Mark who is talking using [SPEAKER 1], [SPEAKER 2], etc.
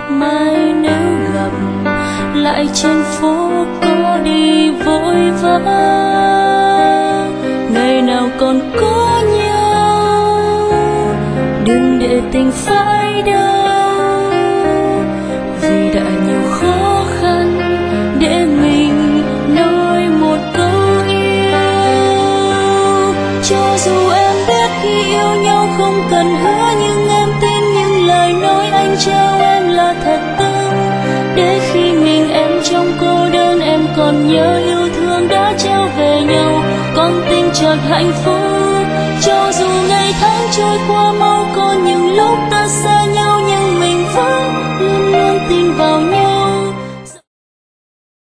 [SPEAKER 1] mai nếu gặp lại trên phố có đi vội vã, ngày nào còn có nhau đừng để tình phai đâu, vì đã nhiều khó khăn để mình nói một câu yêu. Cho dù em biết khi yêu nhau không cần hứa, nhưng em tin những lời nói anh trao em là thật tâm, để khi mình em trong cô đơn em còn nhớ yêu thương đã trao về nhau, con tim chợt hạnh phúc. Cho dù ngày tháng trôi qua mau, có những lúc ta xa nhau nhưng mình vẫn luôn luôn tin vào nhau.